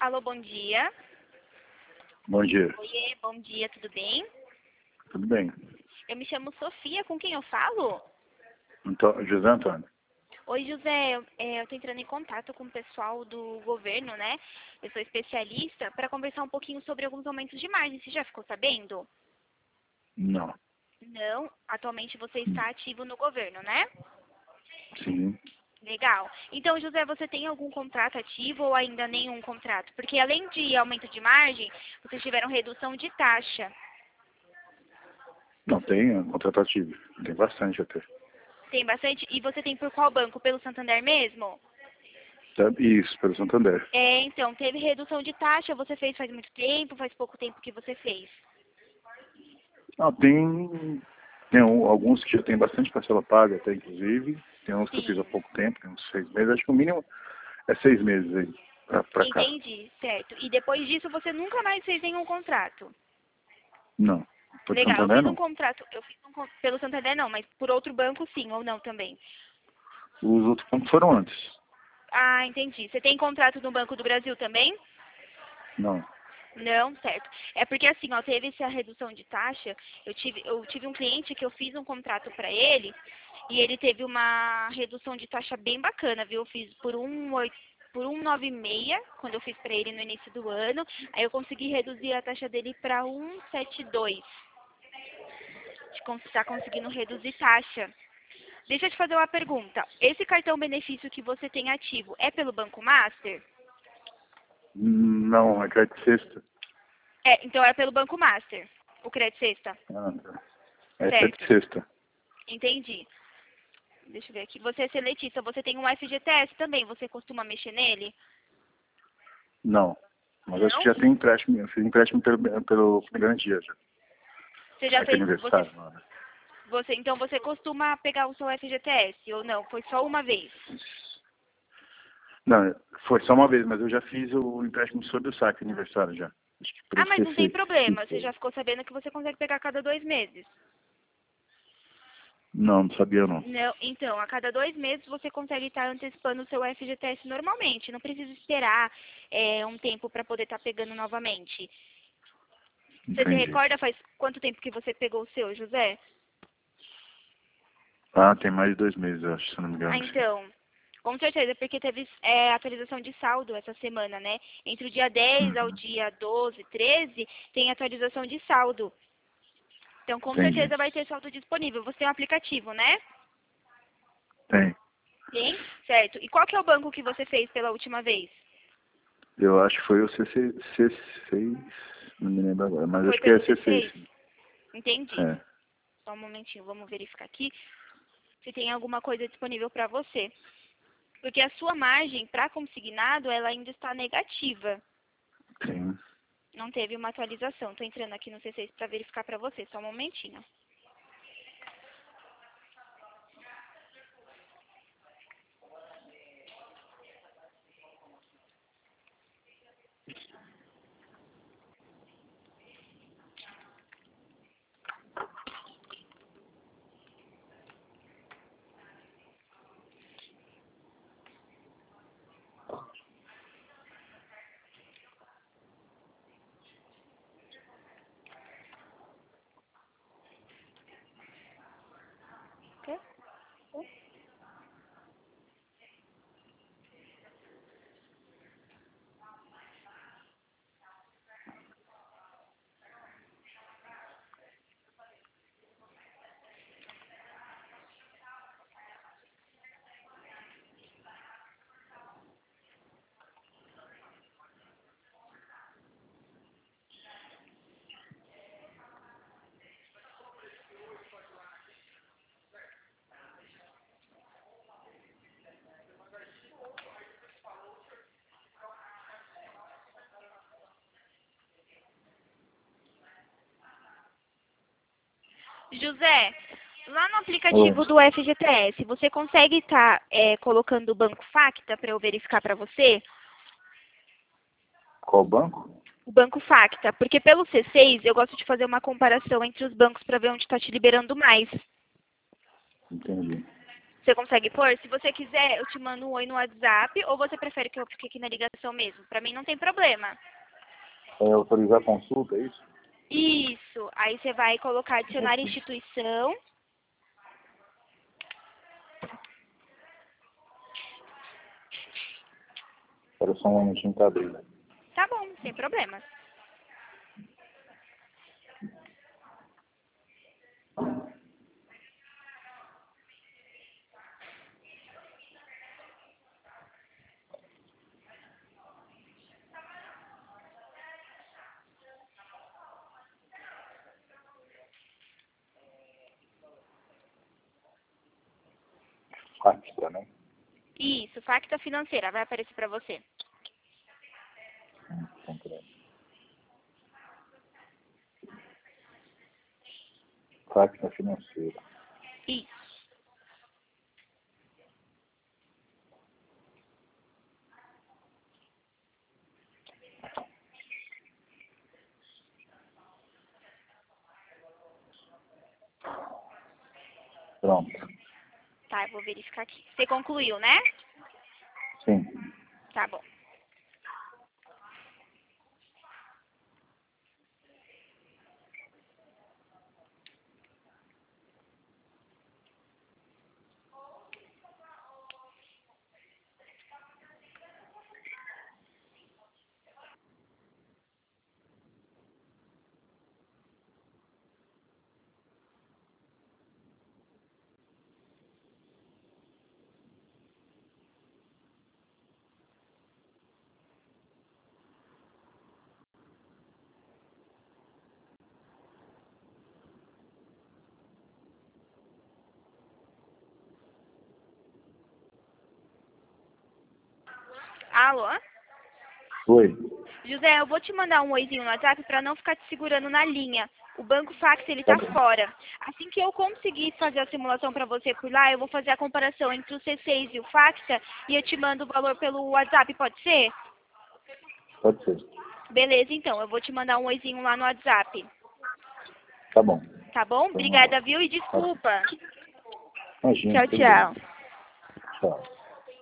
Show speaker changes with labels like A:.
A: Alô, bom dia.
B: Bom dia.
A: Oiê, bom dia, tudo bem?
B: Tudo bem?
A: Eu me chamo Sofia, com quem eu falo?
B: José Antônio.
A: Oi, José, eu tô entrando em contato com o pessoal do governo, né? Eu sou especialista para conversar um pouquinho sobre alguns aumentos de margem. Você já ficou sabendo?
B: Não.
A: Não, atualmente você está ativo no governo, né?
B: Sim.
A: Legal. Então, José, você tem algum contrato ativo ou ainda nenhum contrato? Porque além de aumento de margem, vocês tiveram redução de taxa.
B: Não, tem um contratativo. Tem bastante até.
A: Tem bastante? E você tem por qual banco? Pelo Santander mesmo?
B: Isso, pelo Santander.
A: Então, teve redução de taxa, você fez faz muito tempo, faz pouco tempo que você fez?
B: Não, tem alguns que já tem bastante parcela paga até, inclusive. Tem uns que eu fiz há
A: Sim,
B: pouco tempo, tem uns 6 meses. Acho que o mínimo é 6 meses aí, pra cá.
A: entendi, certo. E depois disso você nunca mais fez nenhum contrato?
B: Não. Pelo
A: Legal, eu
B: Santander,
A: fiz um
B: não.
A: contrato, pelo Santander não, mas por outro banco sim, ou não também?
B: Os outros pontos foram antes.
A: Ah, entendi. Você tem contrato no Banco do Brasil também?
B: Não.
A: Não, certo. É porque assim, ó, teve essa redução de taxa. Eu tive um cliente que eu fiz um contrato para ele e ele teve uma redução de taxa bem bacana, viu? Eu fiz por 1,96 quando eu fiz para ele no início do ano. Aí eu consegui reduzir a taxa dele para 1,72. Está conseguindo reduzir taxa. Deixa eu te fazer uma pergunta. Esse cartão benefício que você tem ativo é pelo Banco Master?
B: Não, é crédito sexta.
A: Então é pelo Banco Master, o Crédito Sexta.
B: Ah, tá. É crédito
A: Certo,
B: sexta.
A: entendi. Deixa eu ver aqui. Você é seletista, você tem um FGTS também, você costuma mexer nele?
B: Não. Mas acho que
A: Não?
B: já tem empréstimo. Eu fiz empréstimo pelo garantia já.
A: Você já
B: Aqui
A: fez,
B: aniversário, mano.
A: então você costuma pegar o seu FGTS ou não? Foi só uma vez?
B: Não, foi só uma vez, mas eu já fiz o empréstimo sobre o saque aniversário já. Acho que por
A: Ah,
B: isso que
A: mas não tem problema, você
B: esse...
A: já ficou sabendo que você consegue pegar a cada 2 meses.
B: Não sabia não.
A: Não, então, a cada 2 meses você consegue estar antecipando o seu FGTS normalmente. Não precisa esperar um tempo para poder estar pegando novamente. Você se
B: Entendi.
A: recorda faz quanto tempo que você pegou o seu, José?
B: Ah, tem mais de 2 meses, eu acho, se eu não me
A: Ah,
B: engano. Sim.
A: então, com certeza, porque teve atualização de saldo essa semana, né? Entre o dia 10 ao
B: Uhum.
A: dia 12, 13, tem atualização de saldo. Então, com
B: Entendi.
A: certeza vai ter saldo disponível. Você tem um aplicativo, né?
B: Tem.
A: Tem? Certo. E qual que é o banco que você fez pela última vez?
B: Eu acho que foi o C6, não me lembro agora, mas
A: Foi
B: acho que é
A: pelo
B: C6.
A: C6? Entendi.
B: É.
A: Só um momentinho, vamos verificar aqui se tem alguma coisa disponível para você. Porque a sua margem para consignado, ela ainda está negativa.
B: Tem.
A: Não teve uma atualização. Estou entrando aqui no C6 para verificar para você. Só um momentinho. Quê? José, lá no
B: Oi.
A: aplicativo do FGTS, você consegue estar colocando o Banco Facta para eu verificar para você?
B: Qual banco?
A: O Banco Facta, porque pelo C6 eu gosto de fazer uma comparação entre os bancos para ver onde está te liberando mais.
B: Entendi.
A: Você consegue pôr? Se você quiser, eu te mando um oi no WhatsApp, ou você prefere que eu fique aqui na ligação mesmo? Pra mim não tem problema.
B: É autorizar a consulta, é isso?
A: Isso. Aí você vai colocar adicionar instituição.
B: Espera só um momentinho que tá abrindo.
A: Tá bom, sem problemas.
B: Facta, né?
A: Isso, Facta Financeira, vai aparecer pra você.
B: Então, peraí. Facta financeira.
A: Isso.
B: Pronto.
A: Tá, eu vou verificar aqui. Você concluiu, né?
B: Sim.
A: Tá bom. Alô?
B: Oi.
A: José, eu vou te mandar um oizinho no WhatsApp pra não ficar te segurando na linha. O banco Facta, ele
B: Tá
A: tá
B: bom.
A: fora. Assim que eu conseguir fazer a simulação pra você por lá, eu vou fazer a comparação entre o C6 e o Facta e eu te mando o valor pelo WhatsApp, pode ser?
B: Pode ser.
A: Beleza, então. Eu vou te mandar um oizinho lá no WhatsApp.
B: Tá bom.
A: Tá bom?
B: Então,
A: Obrigada, viu? E desculpa.
B: imagina,
A: Tchau,
B: tudo bem.
A: tchau.
B: Tchau.